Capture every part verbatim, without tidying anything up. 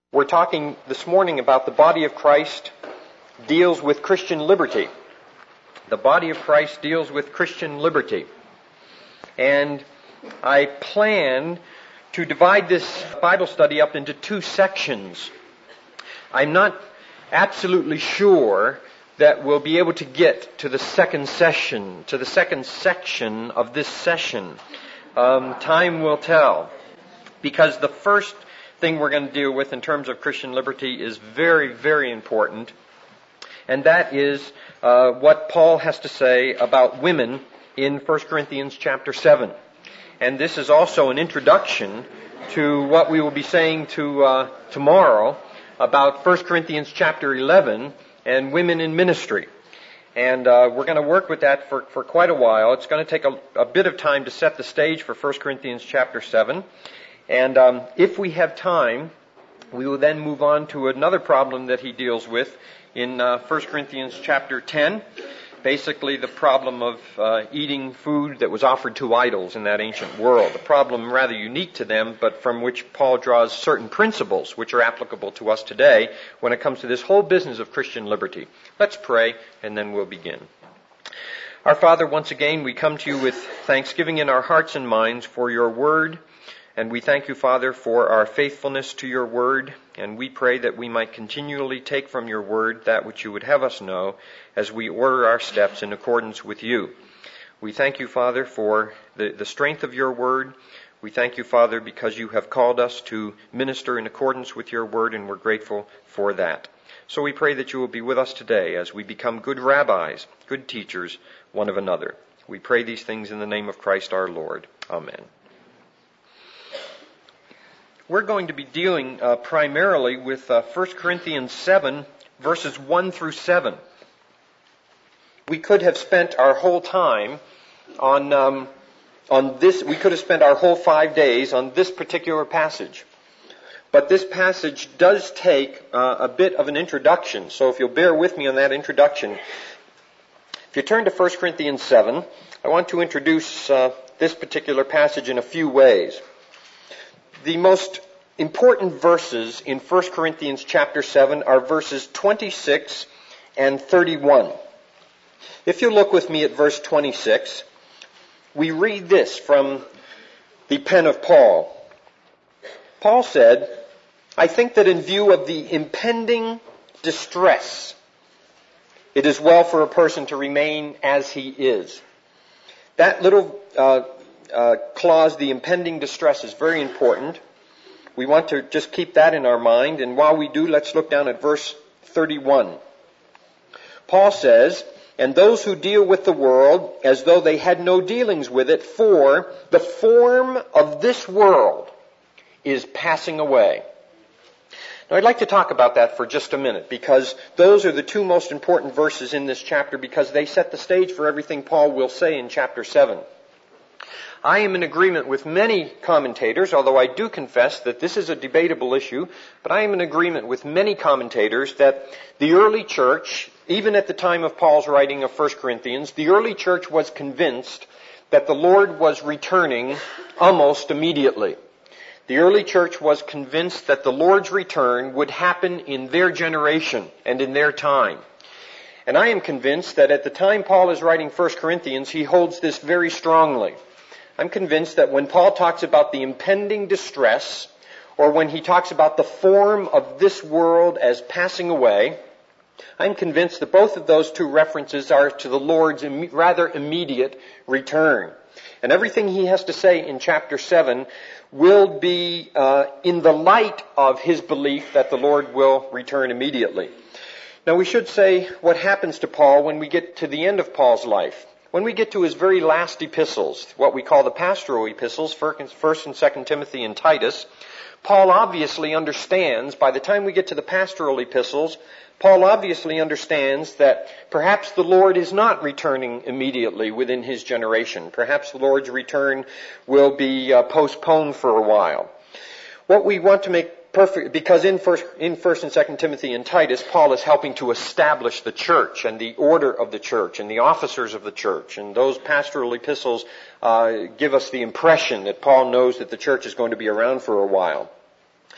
We're talking this morning about the body of Christ deals with Christian liberty. The body of Christ deals with Christian liberty. And I plan to divide this Bible study up into two sections. I'm not absolutely sure that we'll be able to get to the second session, to the second section of this session. Um, time will tell. Because the first thing we're going to deal with in terms of Christian liberty is very, very important. And that is uh, what Paul has to say about women in First Corinthians chapter seven. And this is also an introduction to what we will be saying to uh, tomorrow about First Corinthians chapter eleven and women in ministry. And uh, we're going to work with that for, for quite a while. It's going to take a, a bit of time to set the stage for First Corinthians chapter seven. And um, if we have time, we will then move on to another problem that he deals with in uh, First Corinthians chapter ten. Basically the problem of uh, eating food that was offered to idols in that ancient world. A problem rather unique to them, but from which Paul draws certain principles which are applicable to us today when it comes to this whole business of Christian liberty. Let's pray, and then we'll begin. Our Father, once again, we come to you with thanksgiving in our hearts and minds for your word. And we thank you, Father, for our faithfulness to your word, and we pray that we might continually take from your word that which you would have us know as we order our steps in accordance with you. We thank you, Father, for the, the strength of your word. We thank you, Father, because you have called us to minister in accordance with your word, and we're grateful for that. So we pray that you will be with us today as we become good rabbis, good teachers, one of another. We pray these things in the name of Christ our Lord. Amen. We're going to be dealing uh, primarily with uh, First Corinthians seven, verses one through seven. We could have spent our whole time on um, on this. We could have spent our whole five days on this particular passage. But this passage does take uh, a bit of an introduction. So if you'll bear with me on that introduction. If you turn to First Corinthians seven, I want to introduce uh, this particular passage in a few ways. The most important verses in First Corinthians chapter seven are verses twenty-six and thirty-one. If you look with me at verse twenty-six, we read this from the pen of Paul. Paul said, "I think that in view of the impending distress, it is well for a person to remain as he is." That little uh, Uh, clause, the impending distress, is very important. We want to just keep that in our mind. And while we do, let's look down at verse thirty-one. Paul says, "And those who deal with the world as though they had no dealings with it, for the form of this world is passing away." Now I'd like to talk about that for just a minute, because those are the two most important verses in this chapter, because they set the stage for everything Paul will say in chapter seven. I am in agreement with many commentators, although I do confess that this is a debatable issue, but I am in agreement with many commentators that the early church, even at the time of Paul's writing of First Corinthians, the early church was convinced that the Lord was returning almost immediately. The early church was convinced that the Lord's return would happen in their generation and in their time. And I am convinced that at the time Paul is writing First Corinthians, he holds this very strongly. I'm convinced that when Paul talks about the impending distress, or when he talks about the form of this world as passing away, I'm convinced that both of those two references are to the Lord's im- rather immediate return. And everything he has to say in chapter seven will be uh, in the light of his belief that the Lord will return immediately. Now we should say what happens to Paul when we get to the end of Paul's life. When we get to his very last epistles, what we call the pastoral epistles, First and Second Timothy and Titus, Paul obviously understands, by the time we get to the pastoral epistles, Paul obviously understands that perhaps the Lord is not returning immediately within his generation. Perhaps the Lord's return will be uh, postponed for a while. What we want to make perfect, because in first, in First and Second Timothy and Titus, Paul is helping to establish the church and the order of the church and the officers of the church. And those pastoral epistles uh, give us the impression that Paul knows that the church is going to be around for a while.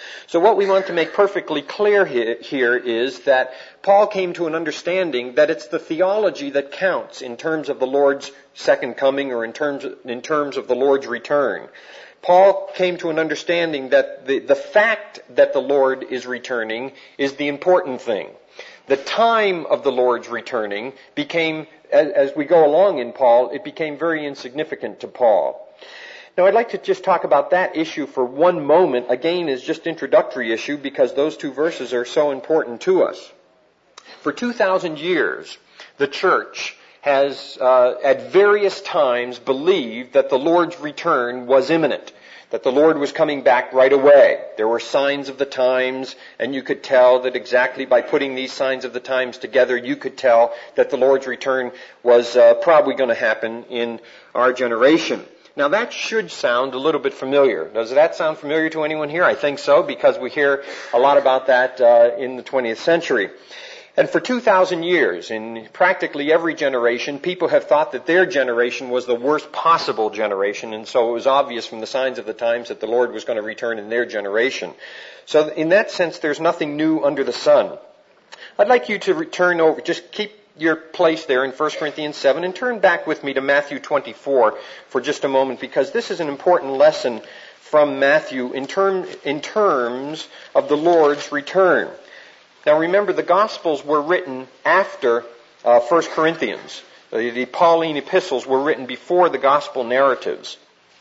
So what we want to make perfectly clear here is that Paul came to an understanding that it's the theology that counts in terms of the Lord's second coming or in terms of, in terms of the Lord's return. Paul came to an understanding that the, the fact that the Lord is returning is the important thing. The time of the Lord's returning became, as, as we go along in Paul, it became very insignificant to Paul. Now I'd like to just talk about that issue for one moment, again as just introductory issue, because those two verses are so important to us. For two thousand years, the church has uh, at various times believed that the Lord's return was imminent, that the Lord was coming back right away. There were signs of the times, and you could tell that exactly by putting these signs of the times together, you could tell that the Lord's return was uh, probably going to happen in our generation. Now that should sound a little bit familiar. Does that sound familiar to anyone here? I think so, because we hear a lot about that uh, in the twentieth century. And for two thousand years, in practically every generation, people have thought that their generation was the worst possible generation, and so it was obvious from the signs of the times that the Lord was going to return in their generation. So in that sense, there's nothing new under the sun. I'd like you to return over, just keep your place there in First Corinthians seven and turn back with me to Matthew twenty-four for just a moment, because this is an important lesson from Matthew in, term, in terms of the Lord's return. Now remember, the Gospels were written after uh, First Corinthians. The, the Pauline epistles were written before the Gospel narratives.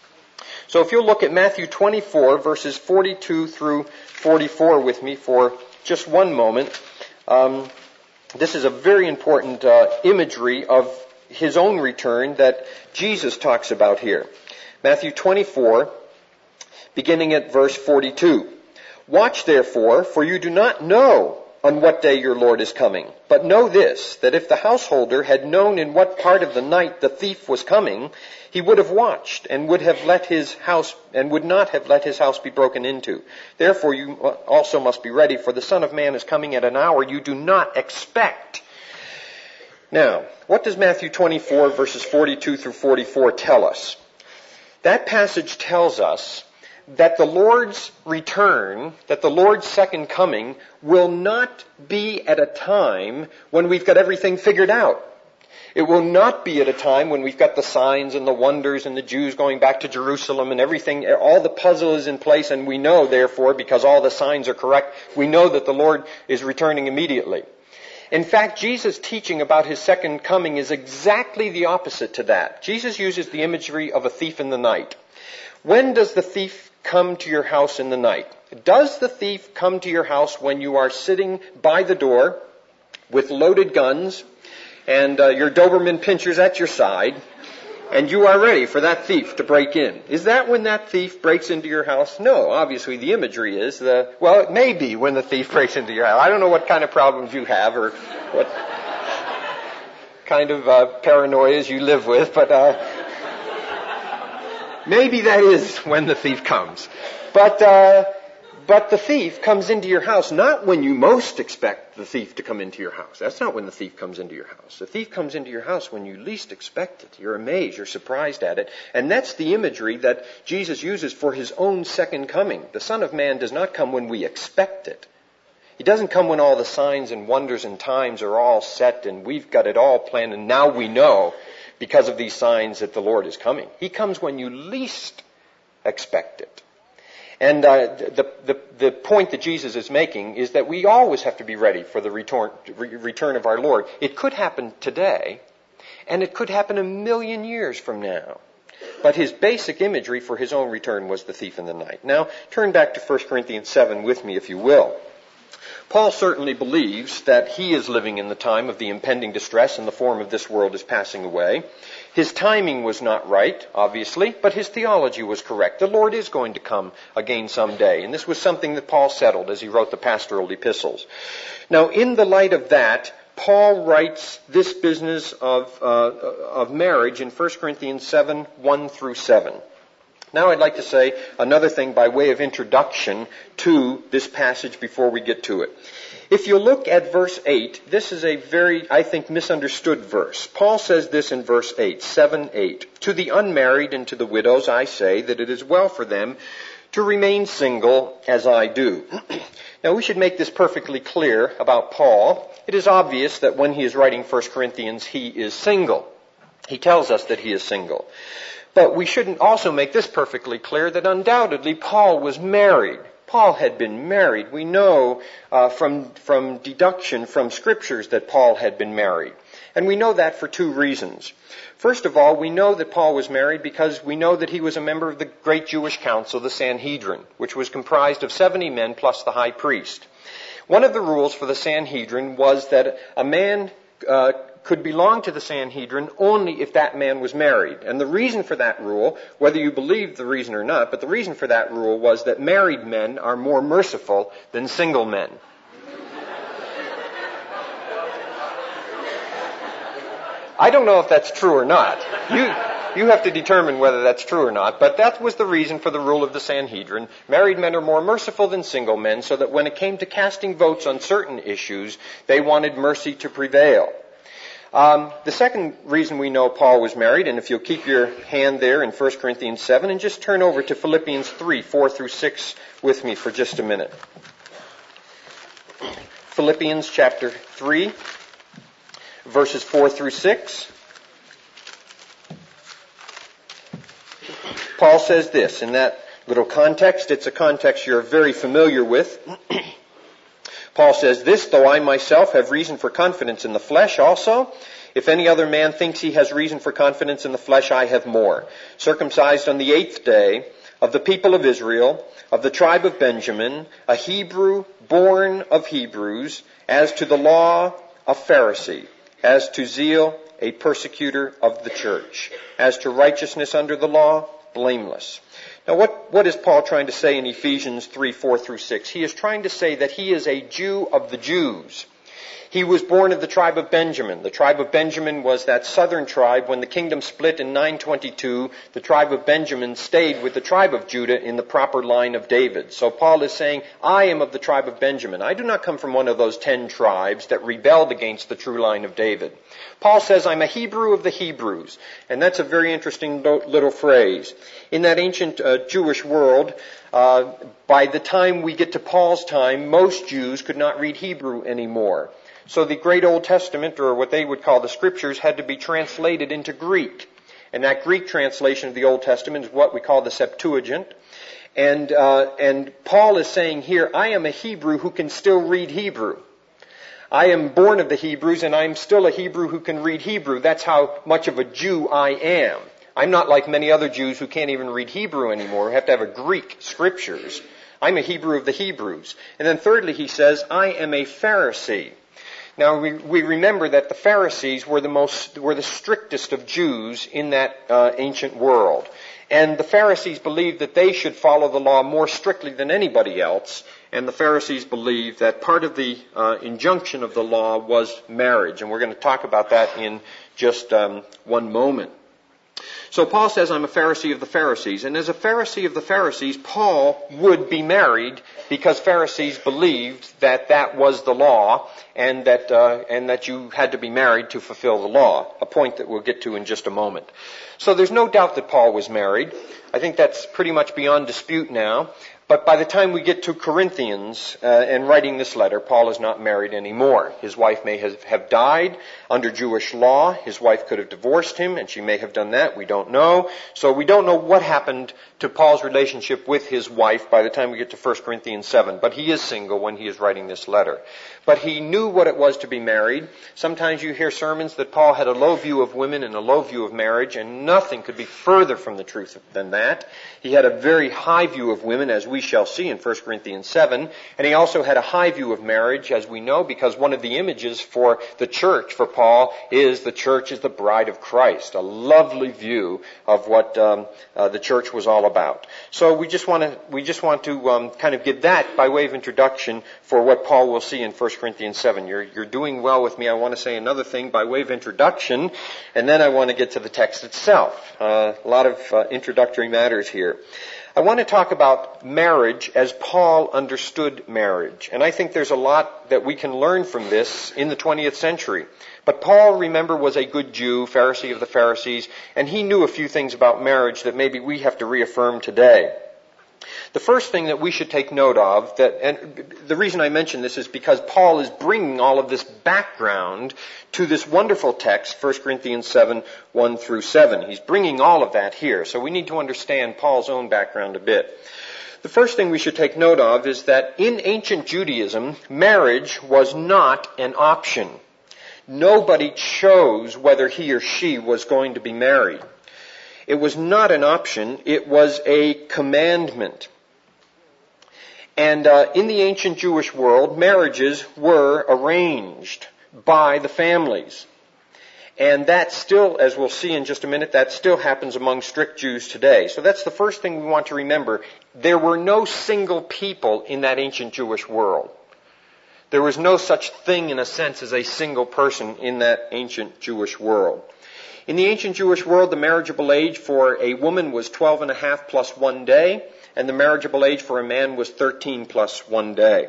So if you'll look at Matthew twenty-four, verses forty-two through forty-four with me for just one moment, um, this is a very important uh, imagery of His own return that Jesus talks about here. Matthew twenty-four, beginning at verse forty-two. Watch therefore, for you do not know on what day your Lord is coming. But know this, that if the householder had known in what part of the night the thief was coming, he would have watched and would have let his house and would not have let his house be broken into. Therefore you also must be ready, for the Son of Man is coming at an hour you do not expect. Now, what does Matthew twenty-four verses forty-two through forty-four tell us? That passage tells us that the Lord's return, that the Lord's second coming, will not be at a time when we've got everything figured out. It will not be at a time when we've got the signs and the wonders and the Jews going back to Jerusalem and everything, all the puzzle is in place, and we know, therefore, because all the signs are correct, we know that the Lord is returning immediately. In fact, Jesus' teaching about His second coming is exactly the opposite to that. Jesus uses the imagery of a thief in the night. When does the thief come to your house in the night? Does the thief come to your house when you are sitting by the door with loaded guns and uh, your Doberman pinchers at your side, and you are ready for that thief to break in? Is that when that thief breaks into your house? No, obviously the imagery is, the, well, it may be when the thief breaks into your house. I don't know what kind of problems you have or what kind of uh, paranoias you live with, but uh, maybe that is when the thief comes. But uh, but the thief comes into your house not when you most expect the thief to come into your house. That's not when the thief comes into your house. The thief comes into your house when you least expect it. You're amazed, you're surprised at it. And that's the imagery that Jesus uses for His own second coming. The Son of Man does not come when we expect it. He doesn't come when all the signs and wonders and times are all set and we've got it all planned and now we know because of these signs that the Lord is coming. He comes when you least expect it. And uh, the, the, the point that Jesus is making is that we always have to be ready for the return, re- return of our Lord. It could happen today, and it could happen a million years from now. But His basic imagery for His own return was the thief in the night. Now, turn back to First Corinthians seven with me, if you will. Paul certainly believes that he is living in the time of the impending distress and the form of this world is passing away. His timing was not right, obviously, but his theology was correct. The Lord is going to come again someday, and this was something that Paul settled as he wrote the pastoral epistles. Now, in the light of that, Paul writes this business of, uh, of marriage in First Corinthians seven, one through seven. Now I'd like to say another thing by way of introduction to this passage before we get to it. If you look at verse eight, this is a very, I think, misunderstood verse. Paul says this in verse eight, seven, eight. To the unmarried and to the widows I say that it is well for them to remain single as I do. Now we should make this perfectly clear about Paul. It is obvious that when he is writing First Corinthians, he is single. He tells us that he is single. But we shouldn't also make this perfectly clear that undoubtedly Paul was married. Paul had been married. We know uh, from, from deduction from scriptures that Paul had been married. And we know that for two reasons. First of all, we know that Paul was married because we know that he was a member of the great Jewish council, the Sanhedrin, which was comprised of seventy men plus the high priest. One of the rules for the Sanhedrin was that a man uh, could belong to the Sanhedrin only if that man was married. And the reason for that rule, whether you believe the reason or not, but the reason for that rule was that married men are more merciful than single men. I don't know if that's true or not. You, you have to determine whether that's true or not, but that was the reason for the rule of the Sanhedrin. Married men are more merciful than single men, so that when it came to casting votes on certain issues, they wanted mercy to prevail. Um, the second reason we know Paul was married, and if you'll keep your hand there in First Corinthians seven, and just turn over to Philippians three, four through six with me for just a minute. Philippians chapter three, verses four through six. Paul says this, in that little context, it's a context you're very familiar with. Paul says this, though I myself have reason for confidence in the flesh also, if any other man thinks he has reason for confidence in the flesh, I have more. Circumcised on the eighth day, of the people of Israel, of the tribe of Benjamin, a Hebrew born of Hebrews, as to the law, a Pharisee, as to zeal, a persecutor of the church, as to righteousness under the law, blameless. Now what, what is Paul trying to say in Ephesians three, four through six? He is trying to say that he is a Jew of the Jews. He was born of the tribe of Benjamin. The tribe of Benjamin was that southern tribe. When the kingdom split in nine twenty-two, the tribe of Benjamin stayed with the tribe of Judah in the proper line of David. So Paul is saying, I am of the tribe of Benjamin. I do not come from one of those ten tribes that rebelled against the true line of David. Paul says, I'm a Hebrew of the Hebrews. And that's a very interesting little phrase. In that ancient uh, Jewish world, uh, by the time we get to Paul's time, most Jews could not read Hebrew anymore. So the great Old Testament, or what they would call the Scriptures, had to be translated into Greek. And that Greek translation of the Old Testament is what we call the Septuagint. And, uh, and Paul is saying here, I am a Hebrew who can still read Hebrew. I am born of the Hebrews, and I'm still a Hebrew who can read Hebrew. That's how much of a Jew I am. I'm not like many other Jews who can't even read Hebrew anymore, who have to have a Greek Scriptures. I'm a Hebrew of the Hebrews. And then thirdly, he says, I am a Pharisee. Now, we, we remember that the Pharisees were the most, were the strictest of Jews in that uh, ancient world. And the Pharisees believed that they should follow the law more strictly than anybody else. And the Pharisees believed that part of the uh, injunction of the law was marriage. And we're going to talk about that in just um, one moment. So Paul says, I'm a Pharisee of the Pharisees. And as a Pharisee of the Pharisees, Paul would be married because Pharisees believed that that was the law and that uh, and that you had to be married to fulfill the law, a point that we'll get to in just a moment. So there's no doubt that Paul was married. I think that's pretty much beyond dispute now. But by the time we get to Corinthians uh, and writing this letter, Paul is not married anymore. His wife may have, have died under Jewish law. His wife could have divorced him, and she may have done that. We don't know. So we don't know what happened to Paul's relationship with his wife by the time we get to First Corinthians seven. But he is single when he is writing this letter. But he knew what it was to be married. Sometimes you hear sermons that Paul had a low view of women and a low view of marriage, and nothing could be further from the truth than that. He had a very high view of women, as we shall see in First Corinthians seven, and he also had a high view of marriage, as we know, because one of the images for the church, for Paul, is the church is the bride of Christ, a lovely view of what um, uh, the church was all about. So we just want to we just want to um, kind of give that by way of introduction for what Paul will see in First Corinthians seven. You're, you're doing well with me. I want to say another thing by way of introduction, and then I want to get to the text itself. Uh, a lot of uh, introductory matters here. I want to talk about marriage as Paul understood marriage. And I think there's a lot that we can learn from this in the twentieth century. But Paul, remember, was a good Jew, Pharisee of the Pharisees, and he knew a few things about marriage that maybe we have to reaffirm today. The first thing that we should take note of, that, and the reason I mention this is because Paul is bringing all of this background to this wonderful text, First Corinthians seven, one through seven. He's bringing all of that here, so we need to understand Paul's own background a bit. The first thing we should take note of is that in ancient Judaism, marriage was not an option. Nobody chose whether he or she was going to be married. It was not an option, it was a commandment. And uh, in the ancient Jewish world, marriages were arranged by the families. And that still, as we'll see in just a minute, that still happens among strict Jews today. So that's the first thing we want to remember. There were no single people in that ancient Jewish world. There was no such thing, in a sense, as a single person in that ancient Jewish world. In the ancient Jewish world, the marriageable age for a woman was twelve and a half plus one day, and the marriageable age for a man was thirteen plus one day.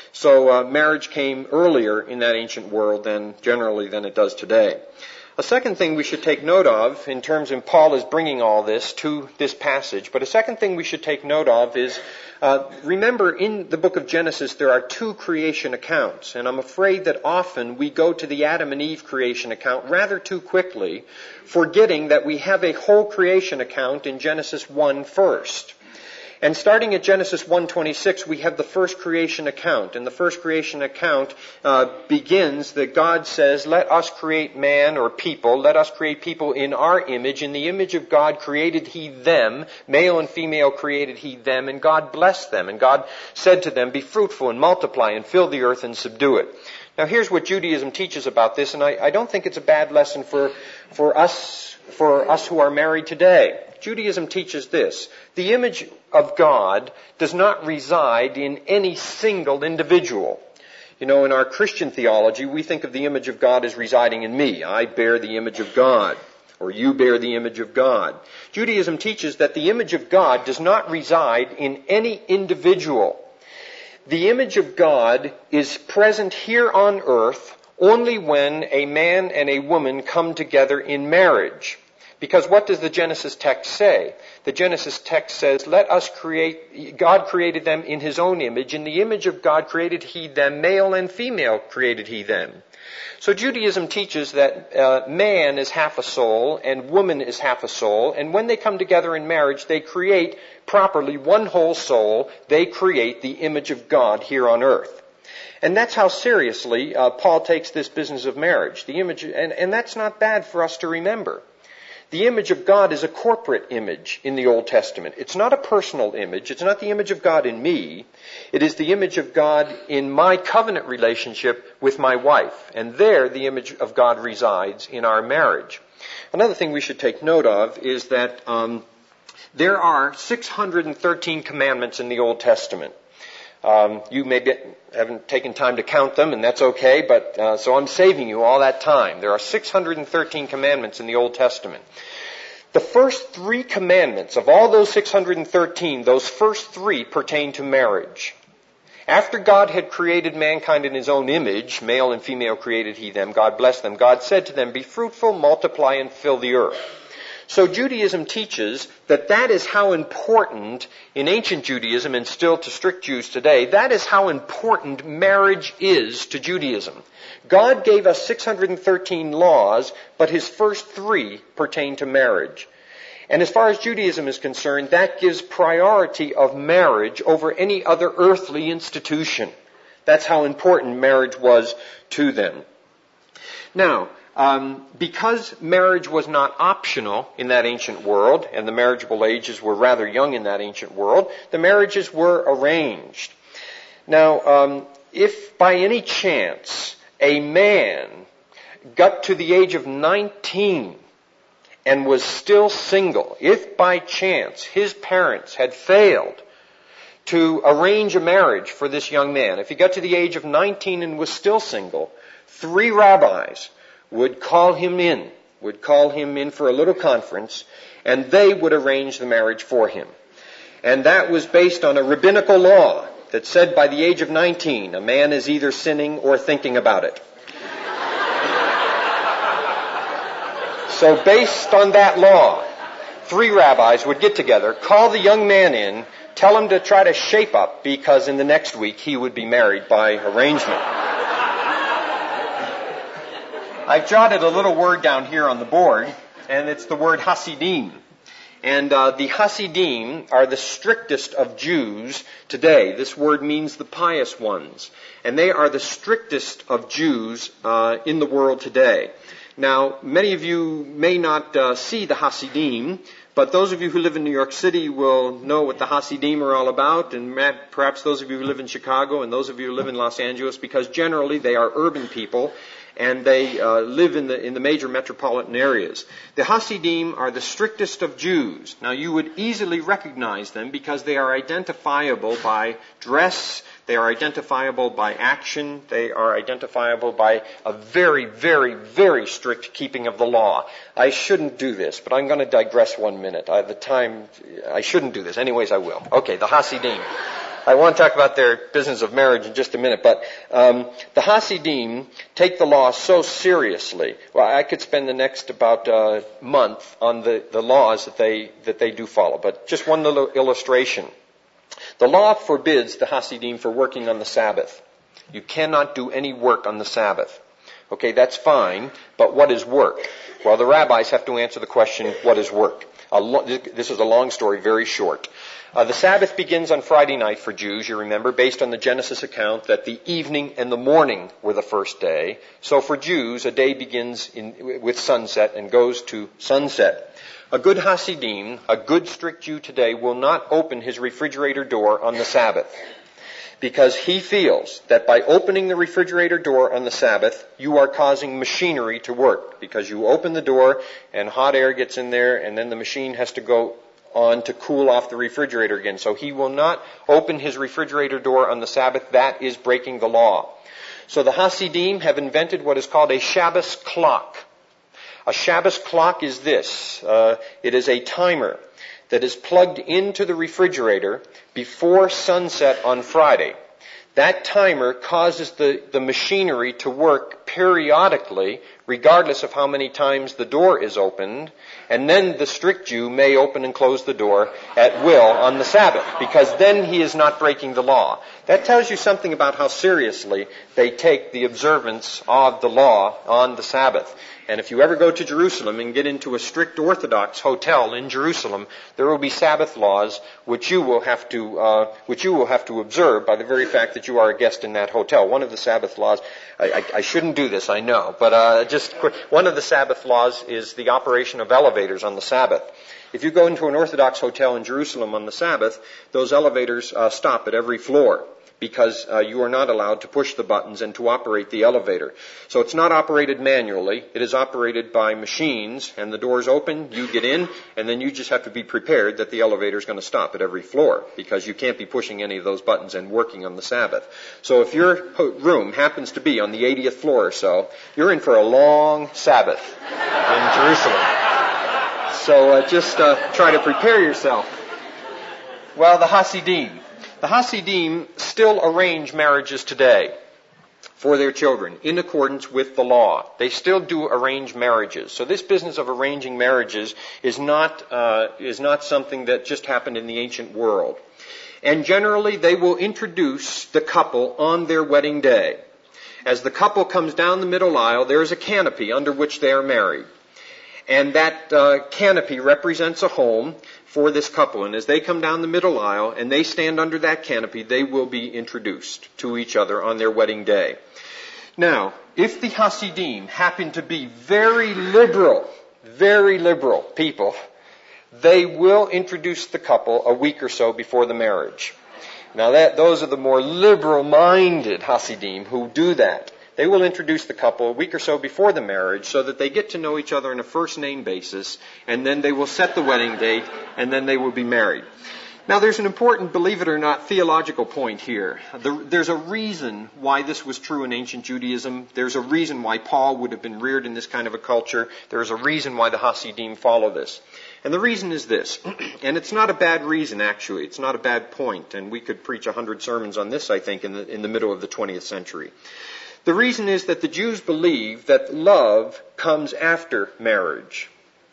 So uh, marriage came earlier in that ancient world than generally than it does today. A second thing we should take note of, in terms of Paul is bringing all this to this passage, but a second thing we should take note of is, uh, remember in the book of Genesis there are two creation accounts, and I'm afraid that often we go to the Adam and Eve creation account rather too quickly, forgetting that we have a whole creation account in Genesis one first. And starting at Genesis one twenty-six, we have the first creation account. And the first creation account uh, begins that God says, let us create man or people, let us create people in our image. In the image of God created he them, male and female created he them, and God blessed them. And God said to them, be fruitful and multiply and fill the earth and subdue it. Now here's what Judaism teaches about this, and I, I don't think it's a bad lesson for, for us, for us who are married today. Judaism teaches this. The image of God does not reside in any single individual. You know, in our Christian theology, we think of the image of God as residing in me. I bear the image of God, or you bear the image of God. Judaism teaches that the image of God does not reside in any individual. The image of God is present here on earth only when a man and a woman come together in marriage. Because what does the Genesis text say? The Genesis text says, let us create, God created them in his own image. In the image of God created he them, male and female created he them. So Judaism teaches that uh, man is half a soul and woman is half a soul. And when they come together in marriage, they create properly one whole soul. They create the image of God here on earth. And that's how seriously uh, Paul takes this business of marriage. The image, and, and that's not bad for us to remember. The image of God is a corporate image in the Old Testament. It's not a personal image. It's not the image of God in me. It is the image of God in my covenant relationship with my wife. And there the image of God resides in our marriage. Another thing we should take note of is that um, there are six hundred thirteen commandments in the Old Testament. Um, you may be, haven't taken time to count them, and that's okay, but uh, so I'm saving you all that time. There are six hundred thirteen commandments in the Old Testament. The first three commandments of all those six hundred thirteen, those first three pertain to marriage. After God had created mankind in his own image, male and female created he them, God blessed them, God said to them, be fruitful, multiply, and fill the earth. So Judaism teaches that that is how important, in ancient Judaism and still to strict Jews today, that is how important marriage is to Judaism. God gave us six hundred thirteen laws, but his first three pertain to marriage. And as far as Judaism is concerned, that gives priority of marriage over any other earthly institution. That's how important marriage was to them. Now, Um, because marriage was not optional in that ancient world, and the marriageable ages were rather young in that ancient world, the marriages were arranged. Now, um, if by any chance a man got to the age of nineteen and was still single, if by chance his parents had failed to arrange a marriage for this young man, if he got to the age of nineteen and was still single, three rabbis would call him in, would call him in for a little conference, and they would arrange the marriage for him. And that was based on a rabbinical law that said by the age of nineteen, a man is either sinning or thinking about it. So based on that law, three rabbis would get together, call the young man in, Tell him to try to shape up, because in the next week he would be married by arrangement. I've jotted a little word down here on the board, and it's the word Hasidim. And uh, the Hasidim are the strictest of Jews today. This word means the pious ones. And they are the strictest of Jews uh, in the world today. Now, many of you may not uh, see the Hasidim, but those of you who live in New York City will know what the Hasidim are all about, and perhaps those of you who live in Chicago and those of you who live in Los Angeles, because generally they are urban people, and they uh, live in the in the major metropolitan areas. The Hasidim are the strictest of Jews. Now, you would easily recognize them because they are identifiable by dress, they are identifiable by action, they are identifiable by a very, very, very strict keeping of the law. I shouldn't do this, but I'm going to digress one minute. I, the time, I shouldn't do this. Anyways, I will. Okay, the Hasidim. I want to talk about their business of marriage in just a minute, but um, the Hasidim take the law so seriously. Well, I could spend the next about uh, month on the, the laws that they that they do follow, but just one little illustration. The law forbids the Hasidim for working on the Sabbath. You cannot do any work on the Sabbath. Okay, that's fine, but what is work? Well, the rabbis have to answer the question, what is work? A lo- this is a long story, very short. Uh, the Sabbath begins on Friday night for Jews, you remember, based on the Genesis account that the evening and the morning were the first day. So for Jews, a day begins in, with sunset and goes to sunset. A good Hasidim, a good strict Jew today, will not open his refrigerator door on the Sabbath, because he feels that by opening the refrigerator door on the Sabbath, you are causing machinery to work, because you open the door and hot air gets in there and then the machine has to go on to cool off the refrigerator again. So he will not open his refrigerator door on the Sabbath. That is breaking the law. So the Hasidim have invented what is called a Shabbos clock. A Shabbos clock is this. Uh, it is a timer that is plugged into the refrigerator before sunset on Friday. That timer causes the, the machinery to work periodically, regardless of how many times the door is opened, and then the strict Jew may open and close the door at will on the Sabbath, because then he is not breaking the law. That tells you something about how seriously they take the observance of the law on the Sabbath. And if you ever go to Jerusalem and get into a strict Orthodox hotel in Jerusalem, there will be Sabbath laws which you will have to uh, which you will have to observe by the very fact that you are a guest in that hotel. One of the Sabbath laws, I, I, I shouldn't do this, I know, but uh, just quick, one of the Sabbath laws is the operation of elevators on the Sabbath. If you go into an Orthodox hotel in Jerusalem on the Sabbath, those elevators uh, stop at every floor, because uh, you are not allowed to push the buttons and to operate the elevator. So it's not operated manually. It is operated by machines, and the doors open, you get in, and then you just have to be prepared that the elevator is going to stop at every floor, because you can't be pushing any of those buttons and working on the Sabbath. So if your room happens to be on the eightieth floor or so, you're in for a long Sabbath in Jerusalem. So uh, just uh, try to prepare yourself. Well, the Hasidim. The Hasidim still arrange marriages today for their children in accordance with the law. They still do arrange marriages. So this business of arranging marriages is not uh, is not something that just happened in the ancient world. And generally, they will introduce the couple on their wedding day. As the couple comes down the middle aisle, there is a canopy under which they are married. And that uh, canopy represents a home for this couple. And as they come down the middle aisle and they stand under that canopy, they will be introduced to each other on their wedding day. Now, if the Hasidim happen to be very liberal, very liberal people, they will introduce the couple a week or so before the marriage. Now, that those are the more liberal-minded Hasidim who do that. They will introduce the couple a week or so before the marriage so that they get to know each other on a first-name basis, and then they will set the wedding date, and then they will be married. Now, there's an important, believe it or not, theological point here. There's a reason why this was true in ancient Judaism. There's a reason why Paul would have been reared in this kind of a culture. There's a reason why the Hasidim follow this. And the reason is this, and it's not a bad reason, actually. It's not a bad point, and we could preach a hundred sermons on this, I think, in the, in the middle of the twentieth century. The reason is that the Jews believe that love comes after marriage.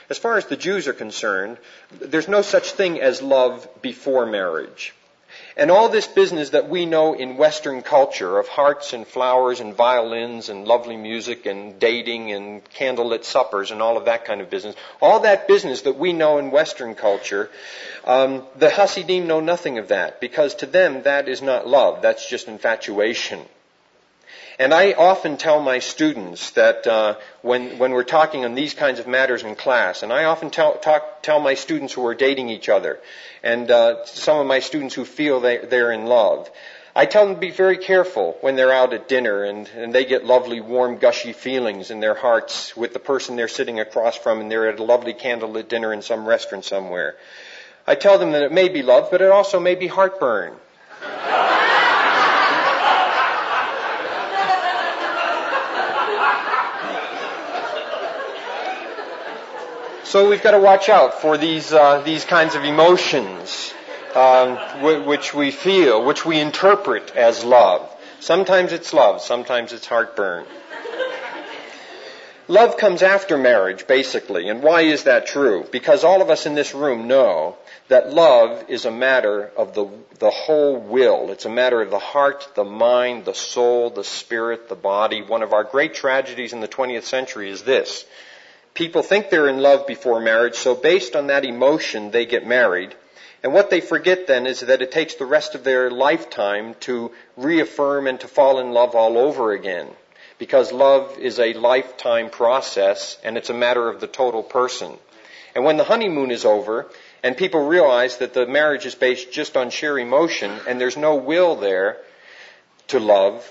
As far as the Jews are concerned, there's no such thing as love before marriage. And all this business that we know in Western culture of hearts and flowers and violins and lovely music and dating and candlelit suppers and all of that kind of business, all that business that we know in Western culture, um, the Hasidim know nothing of that, because to them that is not love, that's just infatuation. And I often tell my students that uh, when when we're talking on these kinds of matters in class, and I often tell talk, tell my students who are dating each other, and uh, some of my students who feel they, they're in love, I tell them to be very careful when they're out at dinner and, and they get lovely, warm, gushy feelings in their hearts with the person they're sitting across from, and they're at a lovely candlelit dinner in some restaurant somewhere. I tell them that it may be love, but it also may be heartburn. So we've got to watch out for these uh, these kinds of emotions um, w- which we feel, which we interpret as love. Sometimes it's love, sometimes it's heartburn. Love comes after marriage, basically. And why is that true? Because all of us in this room know that love is a matter of the the whole will. It's a matter of the heart, the mind, the soul, the spirit, the body. One of our great tragedies in the twentieth century is this. People think they're in love before marriage, so based on that emotion, they get married. And what they forget then is that it takes the rest of their lifetime to reaffirm and to fall in love all over again. Because love is a lifetime process, and it's a matter of the total person. And when the honeymoon is over, and people realize that the marriage is based just on sheer emotion, and there's no will there to love,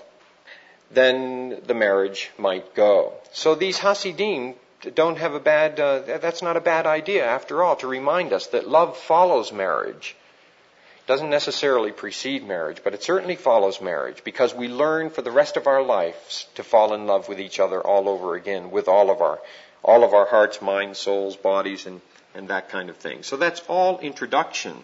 then the marriage might go. So these Hasidim don't have a bad, uh, that's not a bad idea after all, to remind us that love follows marriage. It doesn't necessarily precede marriage, but it certainly follows marriage, because we learn for the rest of our lives to fall in love with each other all over again, with all of our, all of our hearts, minds, souls, bodies, and, and that kind of thing. So that's all introduction.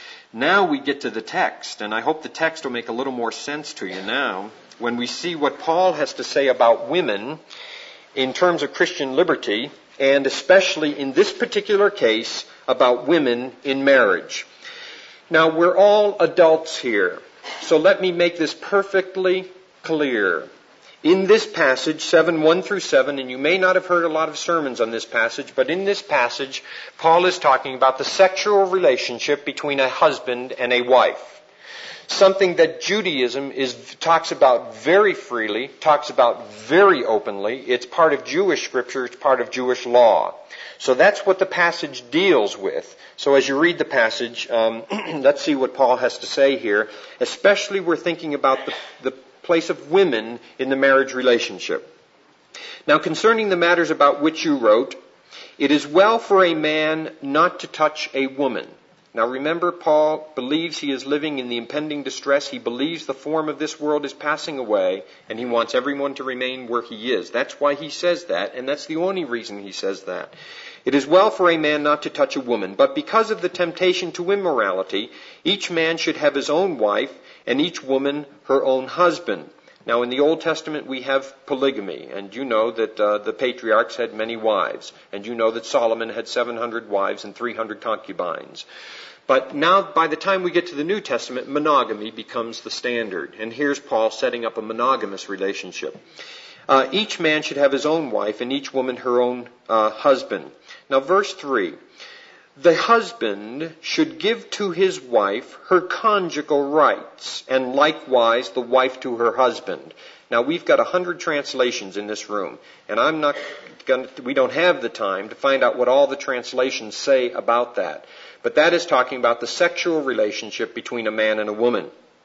Now we get to the text, and I hope the text will make a little more sense to you now when we see what Paul has to say about women in terms of Christian liberty, and especially in this particular case about women in marriage. Now, we're all adults here, so let me make this perfectly clear. In this passage, seven, one through seven, and you may not have heard a lot of sermons on this passage, but in this passage, Paul is talking about the sexual relationship between a husband and a wife. Something that Judaism is talks about very freely, talks about very openly. It's part of Jewish scripture, it's part of Jewish law. So that's what the passage deals with. So as you read the passage, um, let's see what Paul has to say here. Especially we're thinking about the, the place of women in the marriage relationship. Now, concerning the matters about which you wrote, it is well for a man not to touch a woman. Now remember, Paul believes he is living in the impending distress. He believes the form of this world is passing away, and he wants everyone to remain where he is. That's why he says that, and that's the only reason he says that. It is well for a man not to touch a woman, but because of the temptation to immorality, each man should have his own wife, and each woman her own husband. Now, in the Old Testament, we have polygamy, and you know that uh, the patriarchs had many wives, and you know that Solomon had seven hundred wives and three hundred concubines. But now, by the time we get to the New Testament, monogamy becomes the standard, and here's Paul setting up a monogamous relationship. Uh, each man should have his own wife, and each woman her own uh, husband. Now, verse three. The husband should give to his wife her conjugal rights, and likewise the wife to her husband. Now, we've got a hundred translations in this room, and I'm not going to, we don't have the time to find out what all the translations say about that. But that is talking about the sexual relationship between a man and a woman.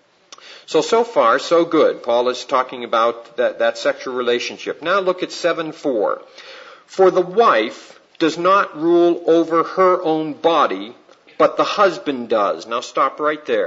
So, so far, so good. Paul is talking about that, that sexual relationship. Now look at seven four. For the wife does not rule over her own body, but the husband does. Now stop right there.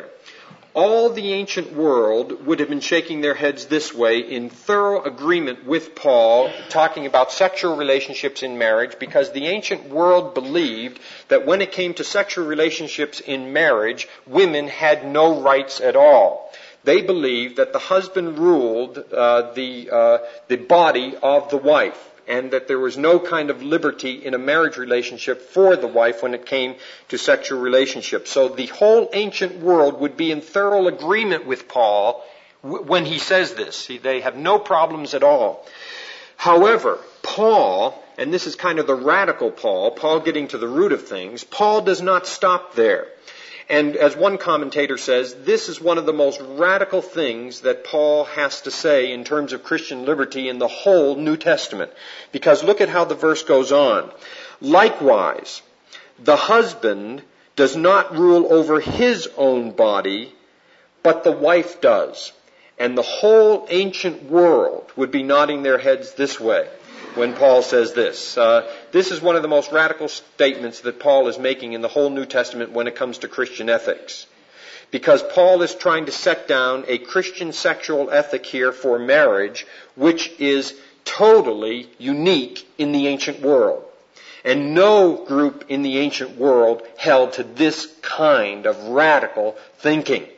All the ancient world would have been shaking their heads this way in thorough agreement with Paul, talking about sexual relationships in marriage, because the ancient world believed that when it came to sexual relationships in marriage, women had no rights at all. They believed that the husband ruled uh, the uh, the body of the wife. and that there was no kind of liberty in a marriage relationship for the wife when it came to sexual relationships. So the whole ancient world would be in thorough agreement with Paul when he says this. They have no problems at all. However, Paul, and this is kind of the radical Paul, Paul getting to the root of things, Paul does not stop there. And as one commentator says, this is one of the most radical things that Paul has to say in terms of Christian liberty in the whole New Testament. Because look at how the verse goes on. Likewise, the husband does not rule over his own body, but the wife does. And the whole ancient world would be nodding their heads this way when Paul says this. Uh, this is one of the most radical statements that Paul is making in the whole New Testament when it comes to Christian ethics. Because Paul is trying to set down a Christian sexual ethic here for marriage, which is totally unique in the ancient world. And no group in the ancient world held to this kind of radical thinking.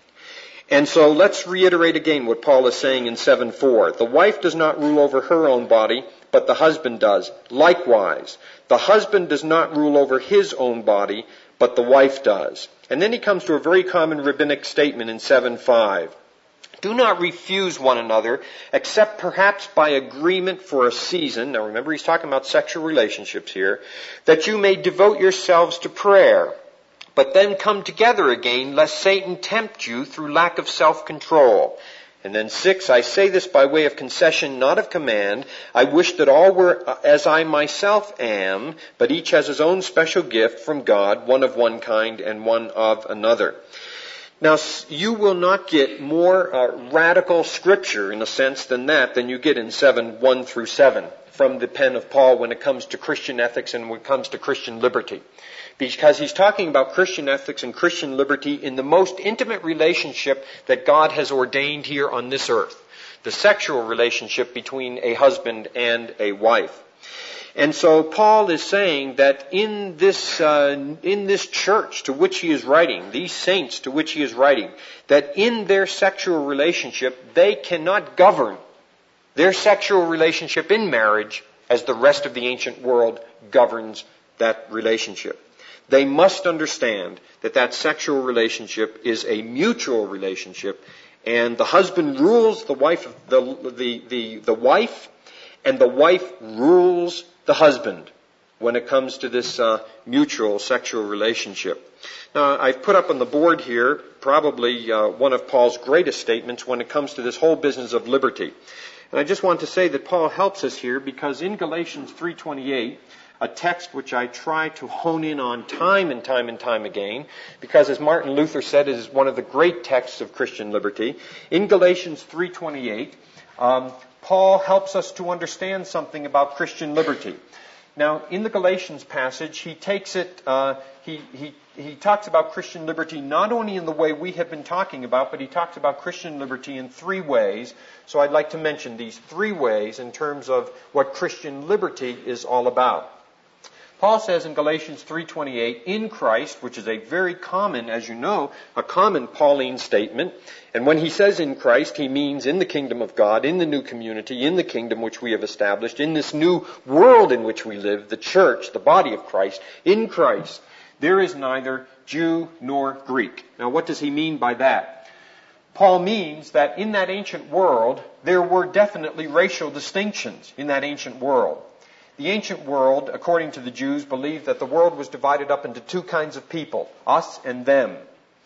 And so let's reiterate again what Paul is saying in seven four. The wife does not rule over her own body, but the husband does. Likewise, the husband does not rule over his own body, but the wife does. And then he comes to a very common rabbinic statement in seven five. Do not refuse one another, except perhaps by agreement for a season. Now remember, he's talking about sexual relationships here. That you may devote yourselves to prayer. But then come together again, lest Satan tempt you through lack of self-control. And then six, I say this by way of concession, not of command. I wish that all were as I myself am, but each has his own special gift from God, one of one kind and one of another. Now, you will not get more uh, radical scripture, in a sense, than that, than you get in seven, one through seven, from the pen of Paul when it comes to Christian ethics and when it comes to Christian liberty. Because he's talking about Christian ethics and Christian liberty in the most intimate relationship that God has ordained here on this earth. The sexual relationship between a husband and a wife. And so Paul is saying that in this, uh, in this church to which he is writing, these saints to which he is writing, that in their sexual relationship, they cannot govern their sexual relationship in marriage as the rest of the ancient world governs that relationship. They must understand that that sexual relationship is a mutual relationship, and the husband rules the wife, the the the, the wife, and the wife rules the husband when it comes to this uh, mutual sexual relationship. Now, I've put up on the board here probably uh, one of Paul's greatest statements when it comes to this whole business of liberty. And I just want to say that Paul helps us here because in Galatians three twenty-eight, a text which I try to hone in on time and time and time again, because as Martin Luther said, it is one of the great texts of Christian liberty. In Galatians three twenty-eight, um, Paul helps us to understand something about Christian liberty. Now, in the Galatians passage, he takes it, uh, he, he, he talks about Christian liberty not only in the way we have been talking about, but he talks about Christian liberty in three ways. So I'd like to mention these three ways in terms of what Christian liberty is all about. Paul says in Galatians three twenty-eight, in Christ, which is a very common, as you know, a common Pauline statement. And when he says in Christ, he means in the kingdom of God, in the new community, in the kingdom which we have established, in this new world in which we live, the church, the body of Christ. In Christ, there is neither Jew nor Greek. Now, what does he mean by that? Paul means that in that ancient world, there were definitely racial distinctions in that ancient world. The ancient world, according to the Jews, believed that the world was divided up into two kinds of people, us and them.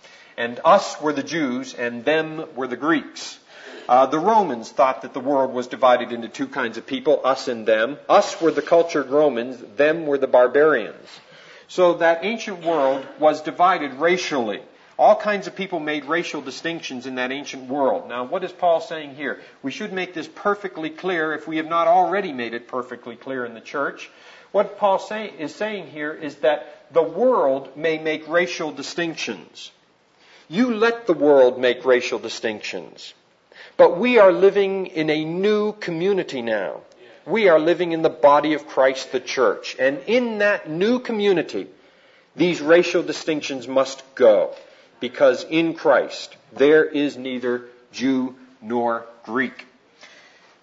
And us were the Jews, and them were the Greeks. Uh, the Romans thought that the world was divided into two kinds of people, us and them. Us were the cultured Romans, them were the barbarians. So that ancient world was divided racially. All kinds of people made racial distinctions in that ancient world. Now, what is Paul saying here? We should make this perfectly clear if we have not already made it perfectly clear in the church. What Paul say, is saying here is that the world may make racial distinctions. You let the world make racial distinctions. But we are living in a new community now. We are living in the body of Christ, the church. And in that new community, these racial distinctions must go. Because in Christ, there is neither Jew nor Greek.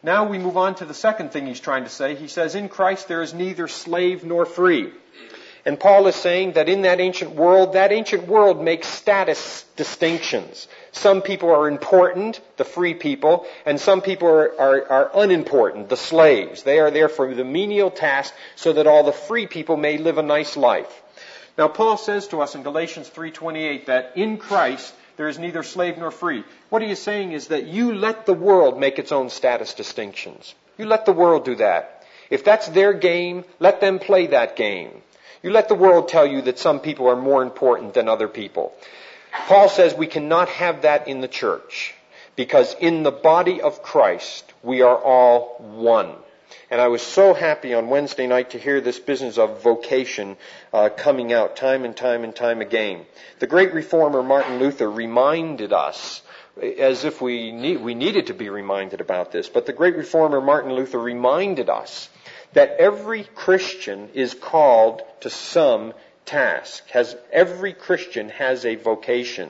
Now we move on to the second thing he's trying to say. He says, in Christ there is neither slave nor free. And Paul is saying that in that ancient world, that ancient world makes status distinctions. Some people are important, the free people, and some people are, are, are unimportant, the slaves. They are there for the menial task so that all the free people may live a nice life. Now Paul says to us in Galatians three twenty-eight that in Christ there is neither slave nor free. What he is saying is that you let the world make its own status distinctions. You let the world do that. If that's their game, let them play that game. You let the world tell you that some people are more important than other people. Paul says we cannot have that in the church because in the body of Christ we are all one. And I was so happy on Wednesday night to hear this business of vocation uh, coming out time and time and time again. The great reformer Martin Luther reminded us, as if we need, we needed to be reminded about this, but the great reformer Martin Luther reminded us that every Christian is called to some task. Has, every Christian has a vocation.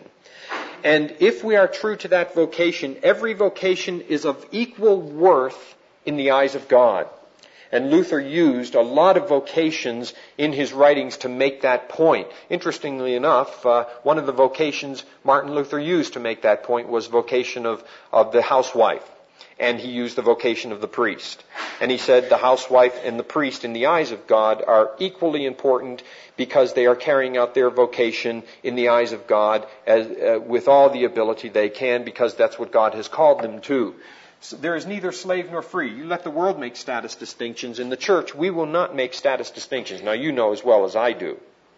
And if we are true to that vocation, every vocation is of equal worth in the eyes of God. And Luther used a lot of vocations in his writings to make that point. Interestingly enough, uh, one of the vocations Martin Luther used to make that point was vocation of, of the housewife. And he used the vocation of the priest. And he said the housewife and the priest in the eyes of God are equally important because they are carrying out their vocation in the eyes of God as, uh, with all the ability they can because that's what God has called them to. So there is neither slave nor free. You let the world make status distinctions. In the church, we will not make status distinctions. Now you know as well as I do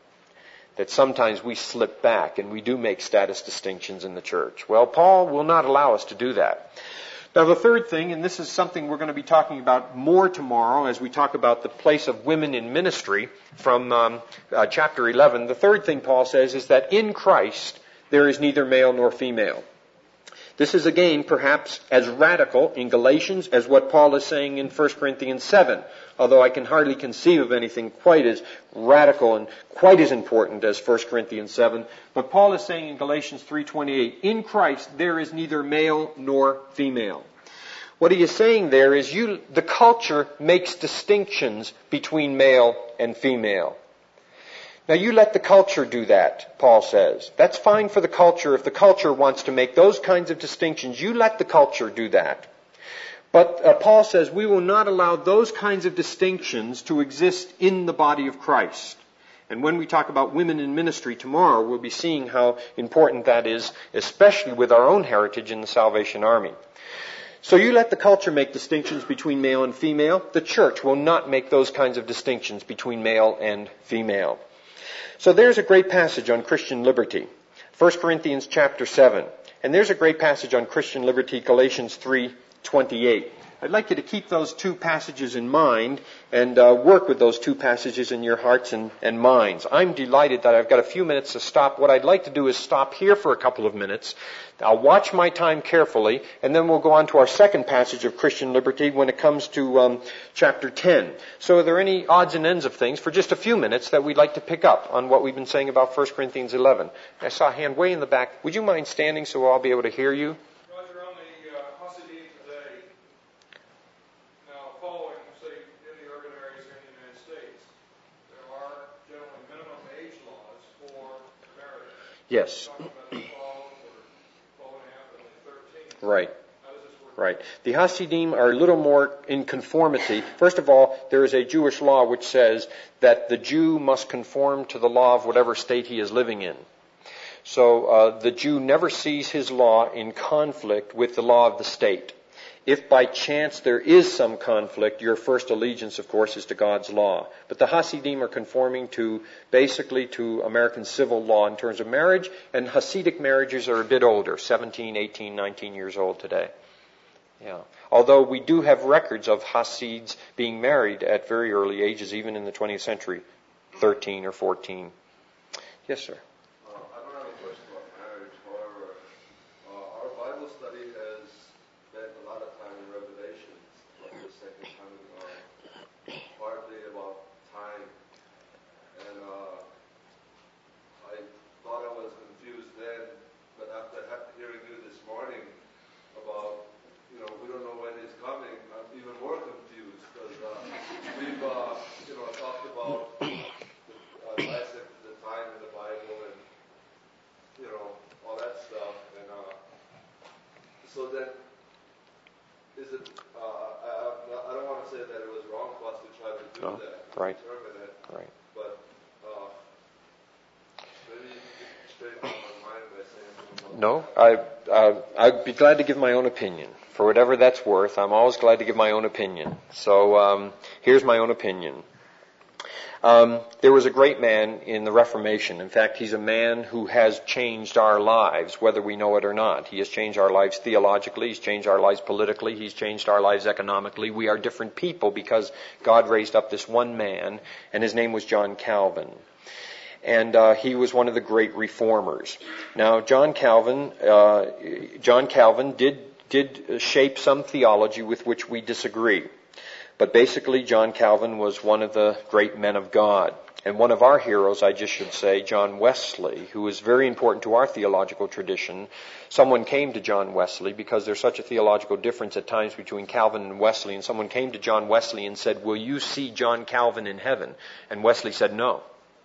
that sometimes we slip back and we do make status distinctions in the church. Well, Paul will not allow us to do that. Now the third thing, and this is something we're going to be talking about more tomorrow as we talk about the place of women in ministry from um, uh, chapter eleven. The third thing Paul says is that in Christ there is neither male nor female. This is again perhaps as radical in Galatians as what Paul is saying in First Corinthians seven, although I can hardly conceive of anything quite as radical and quite as important as First Corinthians seven. But Paul is saying in Galatians three twenty-eight, in Christ there is neither male nor female. What he is saying there is you, the culture makes distinctions between male and female. Now you let the culture do that, Paul says. That's fine for the culture. If the culture wants to make those kinds of distinctions, you let the culture do that. But uh, Paul says we will not allow those kinds of distinctions to exist in the body of Christ. And when we talk about women in ministry tomorrow, we'll be seeing how important that is, especially with our own heritage in the Salvation Army. So you let the culture make distinctions between male and female. The church will not make those kinds of distinctions between male and female. So there's a great passage on Christian liberty, First Corinthians chapter seven. And there's a great passage on Christian liberty, Galatians three twenty-eight. I'd like you to keep those two passages in mind and uh, work with those two passages in your hearts and, and minds. I'm delighted that I've got a few minutes to stop. What I'd like to do is stop here for a couple of minutes. I'll watch my time carefully, and then we'll go on to our second passage of Christian liberty when it comes to um, chapter ten. So are there any odds and ends of things for just a few minutes that we'd like to pick up on what we've been saying about First Corinthians eleven? I saw a hand way in the back. Would you mind standing so I'll be able to hear you? Yes. Right. Right. The Hasidim are a little more in conformity. First of all, there is a Jewish law which says that the Jew must conform to the law of whatever state he is living in. So uh, the Jew never sees his law in conflict with the law of the state. If by chance there is some conflict, your first allegiance, of course, is to God's law. But the Hasidim are conforming to, basically, to American civil law in terms of marriage, and Hasidic marriages are a bit older, seventeen, eighteen, nineteen years old today. Yeah. Although we do have records of Hasids being married at very early ages, even in the twentieth century, thirteen or fourteen. Yes, sir. is it, uh, I, I don't want to say that it was wrong for us to try to do oh, that, right. determine it, right. but uh, maybe you could straighten out my mind by saying something about No, that. I, uh, I'd be glad to give my own opinion. For whatever that's worth, I'm always glad to give my own opinion. So um, here's my own opinion. Um, there was a great man in the Reformation. In fact, he's a man who has changed our lives, whether we know it or not. He has changed our lives theologically. He's changed our lives politically. He's changed our lives economically. We are different people because God raised up this one man, and his name was John Calvin. And uh, he was one of the great reformers. Now, John Calvin, uh, John Calvin did did shape some theology with which we disagree. But basically, John Calvin was one of the great men of God. And one of our heroes, I just should say, John Wesley, who is very important to our theological tradition. Someone came to John Wesley because there's such a theological difference at times between Calvin and Wesley. And someone came to John Wesley and said, "Will you see John Calvin in heaven?" And Wesley said, "No."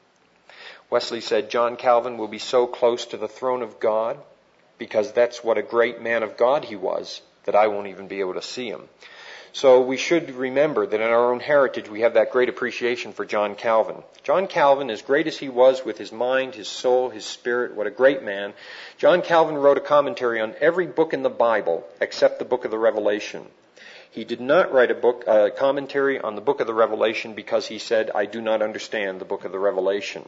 Wesley said, "John Calvin will be so close to the throne of God, because that's what a great man of God he was, that I won't even be able to see him." So we should remember that in our own heritage we have that great appreciation for John Calvin. John Calvin, as great as he was with his mind, his soul, his spirit, what a great man, John Calvin wrote a commentary on every book in the Bible except the book of the Revelation. He did not write a book, a commentary on the book of the Revelation because he said, "I do not understand the book of the Revelation."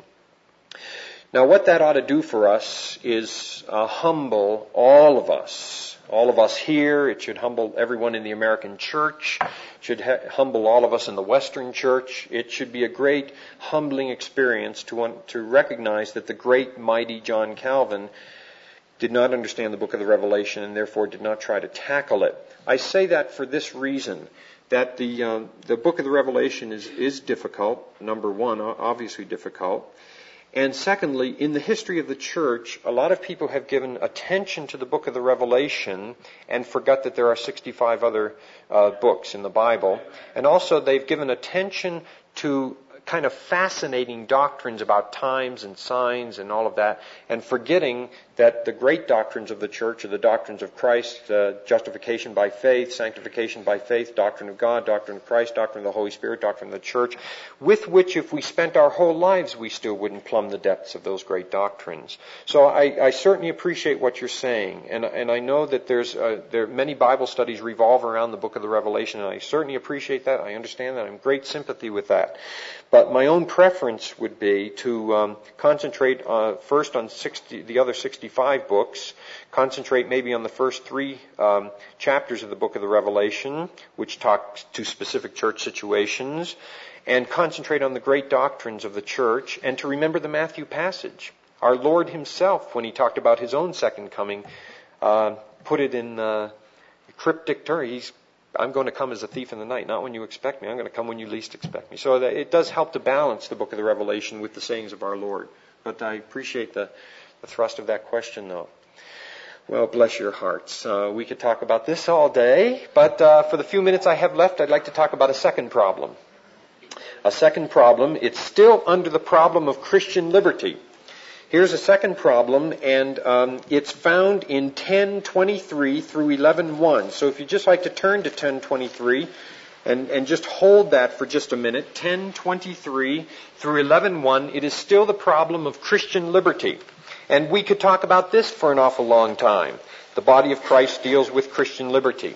Now, what that ought to do for us is uh, humble all of us, all of us here. It should humble everyone in the American church. It should ha- humble all of us in the Western church. It should be a great humbling experience to want, to recognize that the great, mighty John Calvin did not understand the book of the Revelation and therefore did not try to tackle it. I say that for this reason, that the um, the book of the Revelation is, is difficult, number one, obviously difficult. And secondly, in the history of the church, a lot of people have given attention to the book of the Revelation and forgot that there are sixty-five other uh, books in the Bible. And also they've given attention to kind of fascinating doctrines about times and signs and all of that, and forgetting that the great doctrines of the church are the doctrines of Christ, uh, justification by faith, sanctification by faith, doctrine of God, doctrine of Christ, doctrine of the Holy Spirit, doctrine of the church, with which if we spent our whole lives we still wouldn't plumb the depths of those great doctrines. So I, I certainly appreciate what you're saying, and, and I know that there's uh, there many Bible studies revolve around the book of the Revelation, and I certainly appreciate that. I understand that. I'm in great sympathy with that. But my own preference would be to um, concentrate uh, first on sixty, the other sixty-five books, concentrate maybe on the first three um, chapters of the book of the Revelation, which talk to specific church situations, and concentrate on the great doctrines of the church, and to remember the Matthew passage. Our Lord himself, when he talked about his own second coming, uh, put it in uh, cryptic terms. He's I'm going to come as a thief in the night, not when you expect me. I'm going to come when you least expect me. So that it does help to balance the book of the Revelation with the sayings of our Lord. But I appreciate the, the thrust of that question, though. Well, bless your hearts. Uh, we could talk about this all day, but uh, for the few minutes I have left, I'd like to talk about a second problem. A second problem. It's still under the problem of Christian liberty. Here's a second problem, and um, it's found in ten twenty-three through eleven one. So if you'd just like to turn to ten twenty-three and, and just hold that for just a minute, ten twenty-three through eleven one, it is still the problem of Christian liberty. And we could talk about this for an awful long time. The body of Christ deals with Christian liberty.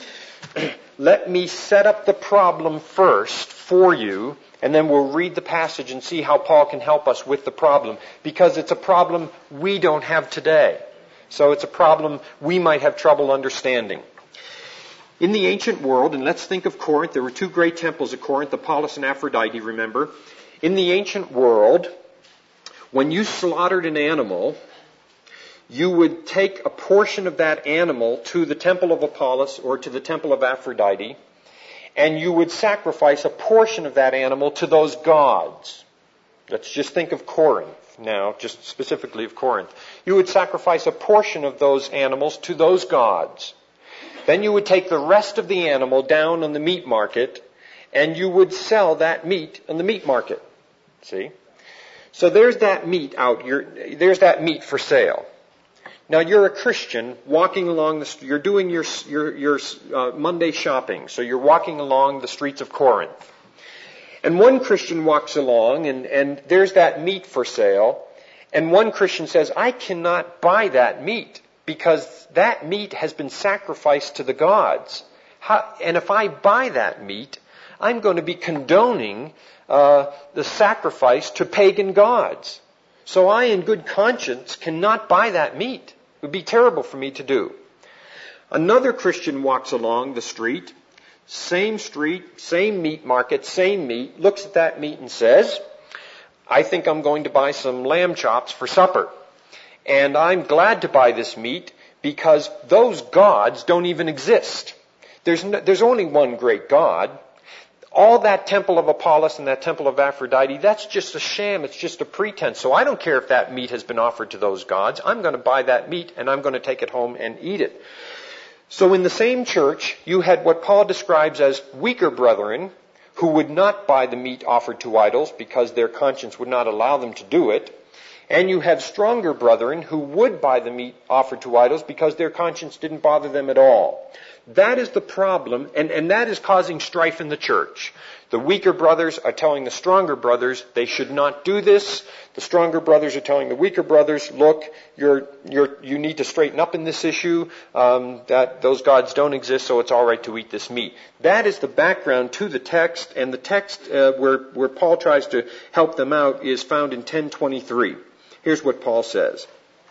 Let me set up the problem first for you, and then we'll read the passage and see how Paul can help us with the problem. Because it's a problem we don't have today. So it's a problem we might have trouble understanding. In the ancient world, and let's think of Corinth, there were two great temples at Corinth, Apollos and Aphrodite, remember? In the ancient world, when you slaughtered an animal, you would take a portion of that animal to the temple of Apollos or to the temple of Aphrodite, and you would sacrifice a portion of that animal to those gods. Let's just think of Corinth now, just specifically of Corinth. You would sacrifice a portion of those animals to those gods. Then you would take the rest of the animal down on the meat market, and you would sell that meat on the meat market. See? So there's that meat out. You're, there's that meat for sale. Now you're a Christian walking along the street. You're doing your your, your uh, Monday shopping, so you're walking along the streets of Corinth. And one Christian walks along, and, and there's that meat for sale. And one Christian says, I cannot buy that meat because that meat has been sacrificed to the gods. How, and if I buy that meat, I'm going to be condoning uh, the sacrifice to pagan gods. So I, in good conscience, cannot buy that meat. It would be terrible for me to do. Another Christian walks along the street, same street, same meat market, same meat, looks at that meat and says, I think I'm going to buy some lamb chops for supper. And I'm glad to buy this meat because those gods don't even exist. There's no, there's only one great God. All that temple of Apollos and that temple of Aphrodite, that's just a sham. It's just a pretense. So I don't care if that meat has been offered to those gods. I'm going to buy that meat and I'm going to take it home and eat it. So in the same church, you had what Paul describes as weaker brethren who would not buy the meat offered to idols because their conscience would not allow them to do it. And you have stronger brethren who would buy the meat offered to idols because their conscience didn't bother them at all. That is the problem, and, and that is causing strife in the church. The weaker brothers are telling the stronger brothers they should not do this. The stronger brothers are telling the weaker brothers, look, you're, you're, you need to straighten up in this issue, um, that those gods don't exist, so it's all right to eat this meat. That is the background to the text, and the text uh, where, where Paul tries to help them out is found in ten twenty-three. Here's what Paul says.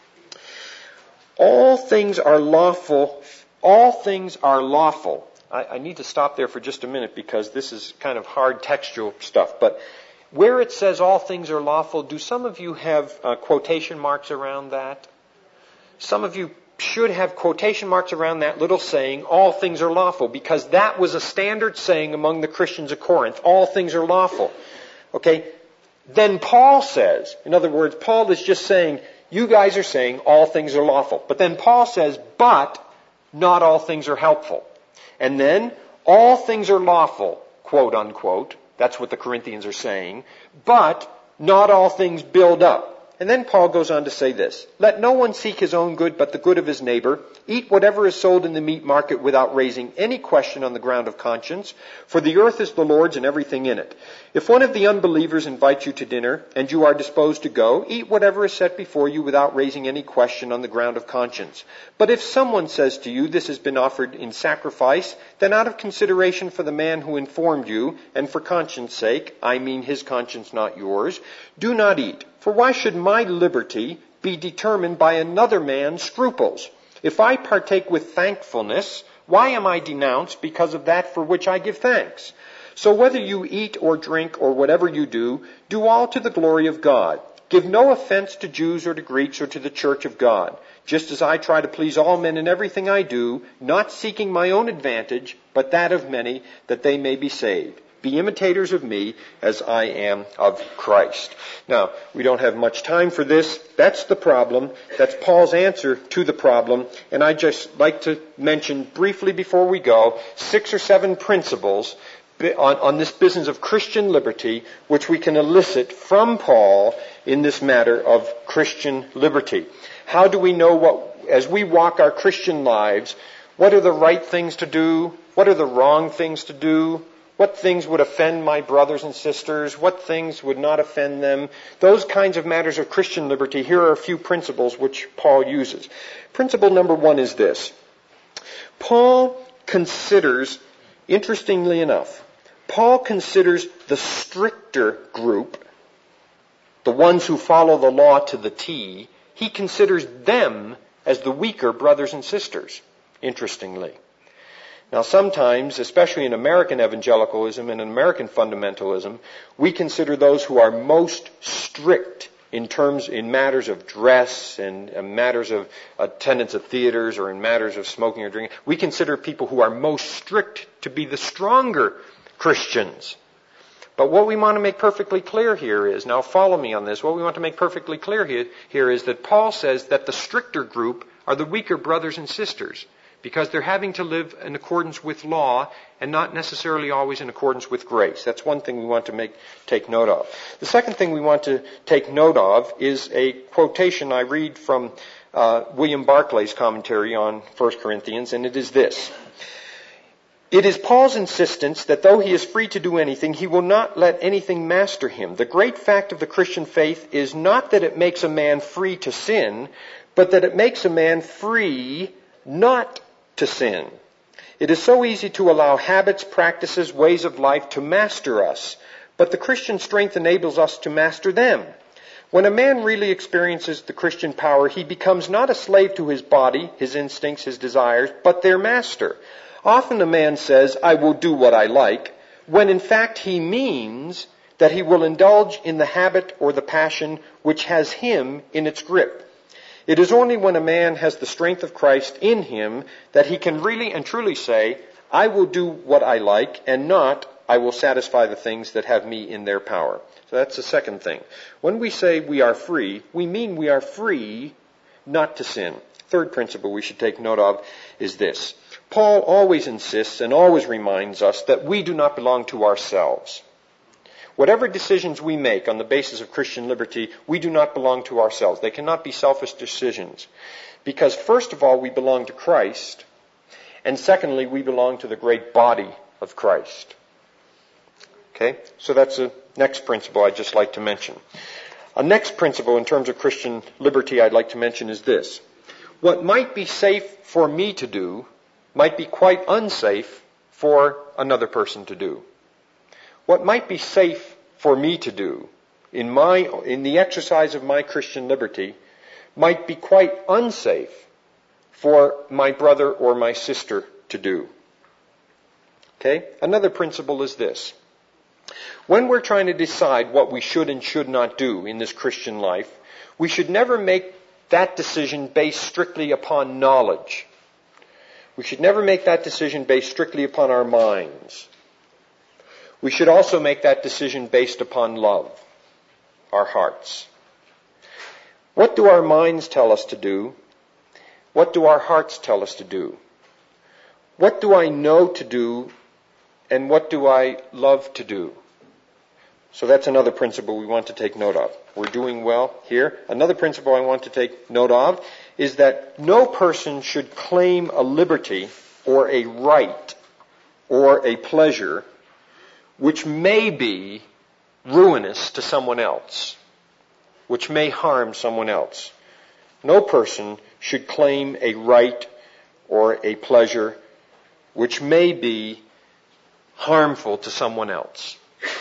All things are lawful. All things are lawful. I, I need to stop there for just a minute because this is kind of hard textual stuff. But where it says all things are lawful, do some of you have uh, quotation marks around that? Some of you should have quotation marks around that little saying, all things are lawful, because that was a standard saying among the Christians of Corinth. All things are lawful. Okay? Then Paul says, in other words, Paul is just saying, you guys are saying all things are lawful. But then Paul says, but not all things are helpful. And then, all things are lawful, quote unquote. That's what the Corinthians are saying. But not all things build up. And then Paul goes on to say this. Let no one seek his own good but the good of his neighbor. Eat whatever is sold in the meat market without raising any question on the ground of conscience. For the earth is the Lord's and everything in it. If one of the unbelievers invites you to dinner and you are disposed to go, eat whatever is set before you without raising any question on the ground of conscience. But if someone says to you, this has been offered in sacrifice, then out of consideration for the man who informed you, and for conscience sake, I mean his conscience, not yours, do not eat. For why should my liberty be determined by another man's scruples? If I partake with thankfulness, why am I denounced because of that for which I give thanks? So whether you eat or drink or whatever you do, do all to the glory of God. Give no offense to Jews or to Greeks or to the church of God, just as I try to please all men in everything I do, not seeking my own advantage, but that of many, that they may be saved. Be imitators of me as I am of Christ. Now, we don't have much time for this. That's the problem. That's Paul's answer to the problem. And I'd just like to mention briefly before we go six or seven principles on, on this business of Christian liberty, which we can elicit from Paul in this matter of Christian liberty. How do we know what, as we walk our Christian lives, what are the right things to do? What are the wrong things to do? What things would offend my brothers and sisters? What things would not offend them? Those kinds of matters of Christian liberty. Here are a few principles which Paul uses. Principle number one is this. Paul considers, interestingly enough, Paul considers the stricter group, the ones who follow the law to the T, he considers them as the weaker brothers and sisters, interestingly. Now sometimes, especially in American evangelicalism and in American fundamentalism, we consider those who are most strict in terms, in matters of dress and uh, matters of attendance at theaters or in matters of smoking or drinking. We consider people who are most strict to be the stronger Christians. But what we want to make perfectly clear here is, now follow me on this, what we want to make perfectly clear here, here is that Paul says that the stricter group are the weaker brothers and sisters, because they're having to live in accordance with law and not necessarily always in accordance with grace. That's one thing we want to make take note of. The second thing we want to take note of is a quotation I read from uh, William Barclay's commentary on First Corinthians, and it is this. It is Paul's insistence that though he is free to do anything, he will not let anything master him. The great fact of the Christian faith is not that it makes a man free to sin, but that it makes a man free not to sin. It is so easy to allow habits, practices, ways of life to master us, but the Christian strength enables us to master them. When a man really experiences the Christian power, he becomes not a slave to his body, his instincts, his desires, but their master. Often a man says, I will do what I like, when in fact he means that he will indulge in the habit or the passion which has him in its grip. It is only when a man has the strength of Christ in him that he can really and truly say, I will do what I like, and not, I will satisfy the things that have me in their power. So that's the second thing. When we say we are free, we mean we are free not to sin. Third principle we should take note of is this. Paul always insists and always reminds us that we do not belong to ourselves. Whatever decisions we make on the basis of Christian liberty, we do not belong to ourselves. They cannot be selfish decisions. Because first of all, we belong to Christ. And secondly, we belong to the great body of Christ. Okay? So that's the next principle I'd just like to mention. A next principle in terms of Christian liberty I'd like to mention is this. What might be safe for me to do might be quite unsafe for another person to do. What might be safe for me to do in my in the exercise of my Christian liberty might be quite unsafe for my brother or my sister to do. Okay? Another principle is this. When we're trying to decide what we should and should not do in this Christian life, we should never make that decision based strictly upon knowledge. We should never make that decision based strictly upon our minds. We should also make that decision based upon love, our hearts. What do our minds tell us to do? What do our hearts tell us to do? What do I know to do, and what do I love to do? So that's another principle we want to take note of. We're doing well here. Another principle I want to take note of is that no person should claim a liberty or a right or a pleasure which may be ruinous to someone else, which may harm someone else. No person should claim a right or a pleasure which may be harmful to someone else.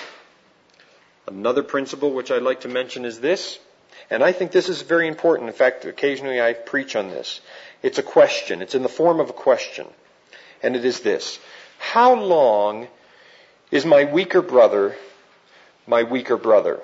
Another principle which I'd like to mention is this, and I think this is very important. In fact, occasionally I preach on this. It's a question. It's in the form of a question. And it is this. How long is my weaker brother my weaker brother?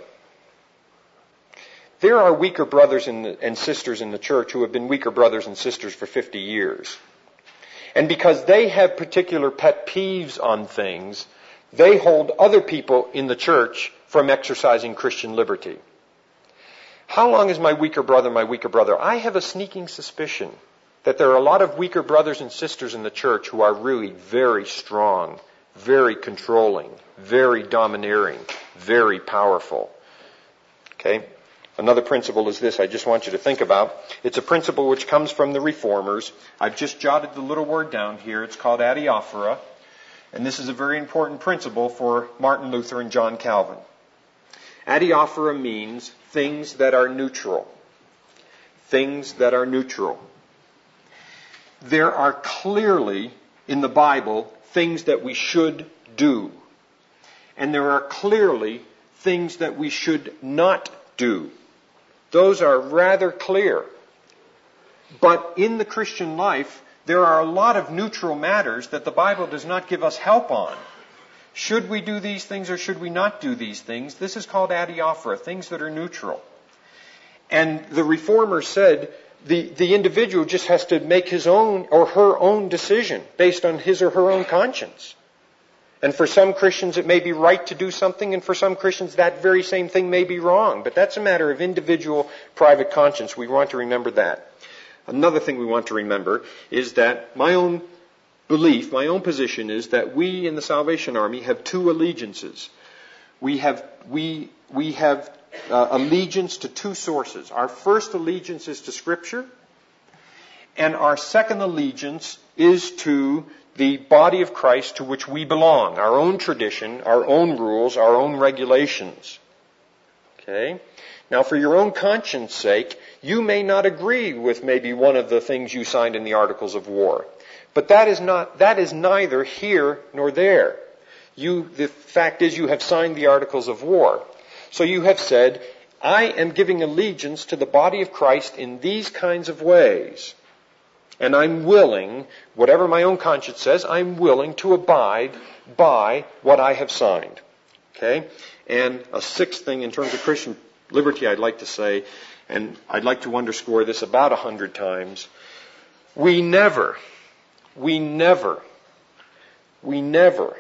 There are weaker brothers in the, and sisters in the church who have been weaker brothers and sisters for fifty years. And because they have particular pet peeves on things, they hold other people in the church from exercising Christian liberty. How long is my weaker brother my weaker brother? I have a sneaking suspicion that there are a lot of weaker brothers and sisters in the church who are really very strong, very controlling, very domineering, very powerful. Okay? Another principle is this I just want you to think about. It's a principle which comes from the Reformers. I've just jotted the little word down here. It's called adiaphora. And this is a very important principle for Martin Luther and John Calvin. Adiaphora means things that are neutral. Things that are neutral. There are clearly in the Bible things that we should do. And there are clearly things that we should not do. Those are rather clear. But in the Christian life, there are a lot of neutral matters that the Bible does not give us help on. Should we do these things or should we not do these things? This is called adiaphora, things that are neutral. And the Reformer said the, the individual just has to make his own or her own decision based on his or her own conscience. And for some Christians it may be right to do something, and for some Christians that very same thing may be wrong. But that's a matter of individual private conscience. We want to remember that. Another thing we want to remember is that my own belief, my own position is that we in the Salvation Army have two allegiances. We have we we have uh, allegiance to two sources. Our first allegiance is to Scripture, and our second allegiance is to the body of Christ to which we belong, our own tradition, our own rules, our own regulations. Okay? Now, for your own conscience sake, you may not agree with maybe one of the things you signed in the Articles of War. But that is not, that is neither here nor there. You, the fact is you have signed the Articles of War. So you have said, I am giving allegiance to the body of Christ in these kinds of ways. And I'm willing, whatever my own conscience says, I'm willing to abide by what I have signed. Okay? And a sixth thing in terms of Christian liberty I'd like to say, and I'd like to underscore this about a hundred times, we never, we never, we never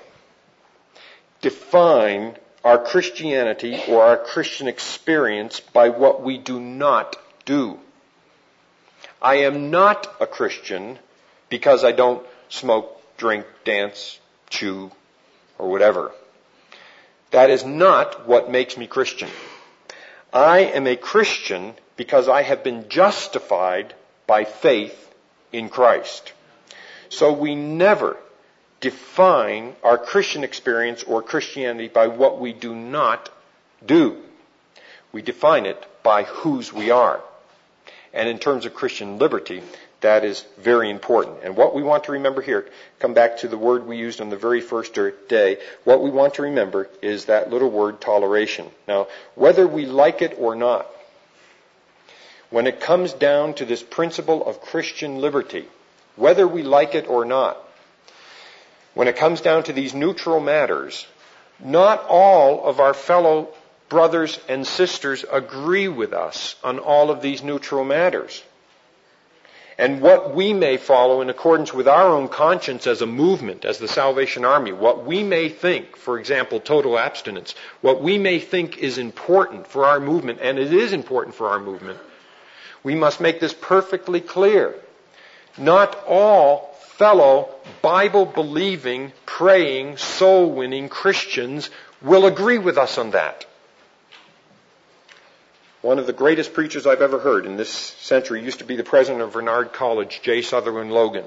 define our Christianity or our Christian experience by what we do not do. I am not a Christian because I don't smoke, drink, dance, chew, or whatever. That is not what makes me Christian. I am a Christian because I have been justified by faith in Christ. So we never define our Christian experience or Christianity by what we do not do. We define it by whose we are. And in terms of Christian liberty, that is very important. And what we want to remember here, come back to the word we used on the very first day, what we want to remember is that little word toleration. Now, whether we like it or not, when it comes down to this principle of Christian liberty, whether we like it or not, when it comes down to these neutral matters, not all of our fellow brothers and sisters agree with us on all of these neutral matters. And what we may follow in accordance with our own conscience as a movement, as the Salvation Army, what we may think, for example, total abstinence, what we may think is important for our movement, and it is important for our movement, we must make this perfectly clear. Not all fellow Bible-believing, praying, soul-winning Christians will agree with us on that. One of the greatest preachers I've ever heard in this century used to be the president of Bernard College, J. Sutherland Logan.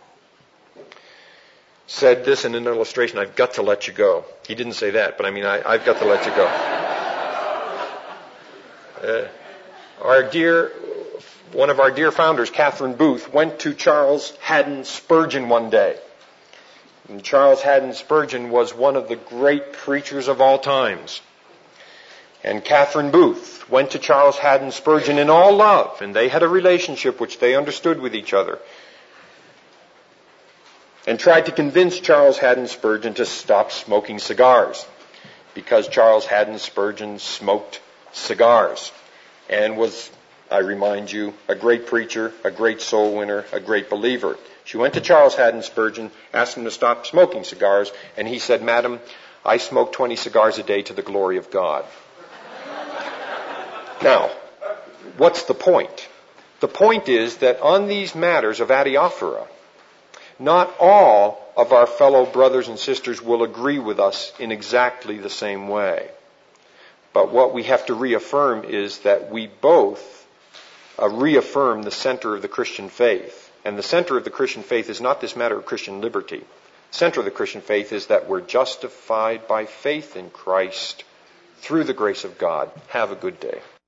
Said this in an illustration, I've got to let you go. He didn't say that, but I mean, I, I've got to let you go. Uh, our dear, one of our dear founders, Catherine Booth, went to Charles Haddon Spurgeon one day. And Charles Haddon Spurgeon was one of the great preachers of all times. And Catherine Booth went to Charles Haddon Spurgeon in all love, and they had a relationship which they understood with each other, and tried to convince Charles Haddon Spurgeon to stop smoking cigars, because Charles Haddon Spurgeon smoked cigars and was, I remind you, a great preacher, a great soul winner, a great believer. She went to Charles Haddon Spurgeon, asked him to stop smoking cigars, and he said, "Madam, I smoke twenty cigars a day to the glory of God." Now, what's the point? The point is that on these matters of adiaphora, not all of our fellow brothers and sisters will agree with us in exactly the same way. But what we have to reaffirm is that we both uh, reaffirm the center of the Christian faith. And the center of the Christian faith is not this matter of Christian liberty. The center of the Christian faith is that we're justified by faith in Christ through the grace of God. Have a good day.